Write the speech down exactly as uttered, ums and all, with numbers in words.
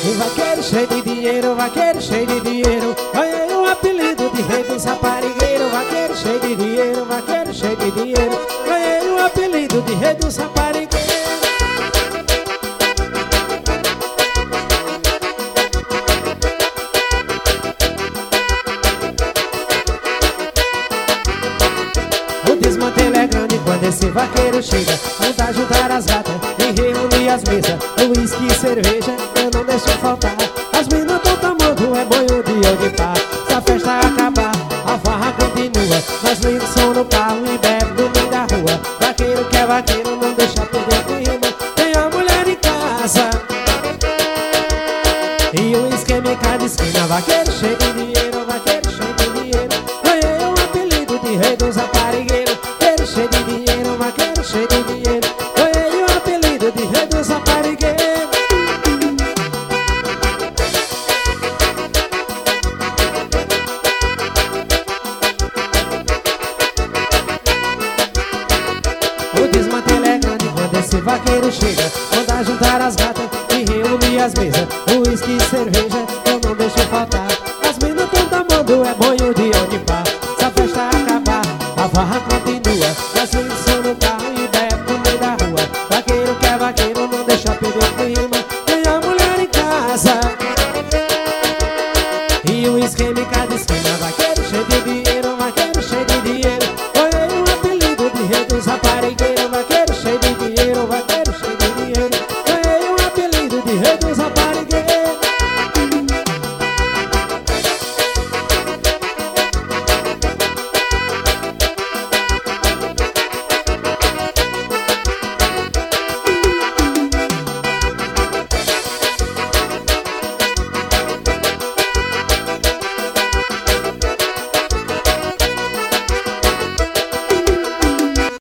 O vaqueiro cheio de dinheiro, vaqueiro cheio de dinheiro, ganhei um apelido de rei dos raparigueiros. Vaqueiro cheio de dinheiro, vaqueiro cheio de dinheiro, ganhei um apelido de rei dos raparigueiros. O desmantelo é grande quando esse vaqueiro chega, manda juntar as gatas e reunir as mesas. Uísque e cerveja eu não deixo faltar. As minas tão tomando é banho de ouro de pá. Se a festa acabar, a farra continua. Nós liga o som no carro e bebe no meio da rua. Vaqueiro que é vaqueiro, não deixa perder o clima. Tem a mulher em casa e o esquema em cada esquina. Vaqueiro cheio de dinheiro, vaqueiro cheio de dinheiro, ganhei um apelido de rei dos raparigueiros. Vaqueiro cheio de dinheiro, vaqueiro cheio de dinheiro, ganhei um apelido de rei dos raparigueiros. O desmantelo é grande quando esse vaqueiro chega, manda juntar as gatas e reunir as mesas. Uísque e cerveja eu não deixo faltar. As minas tão tomando é banho de ouro de pá. Se a festa acabar, a farra continua. Nós liga o som no carro e bebe no meio da rua. Vaqueiro que é vaqueiro, não deixa perder o clima.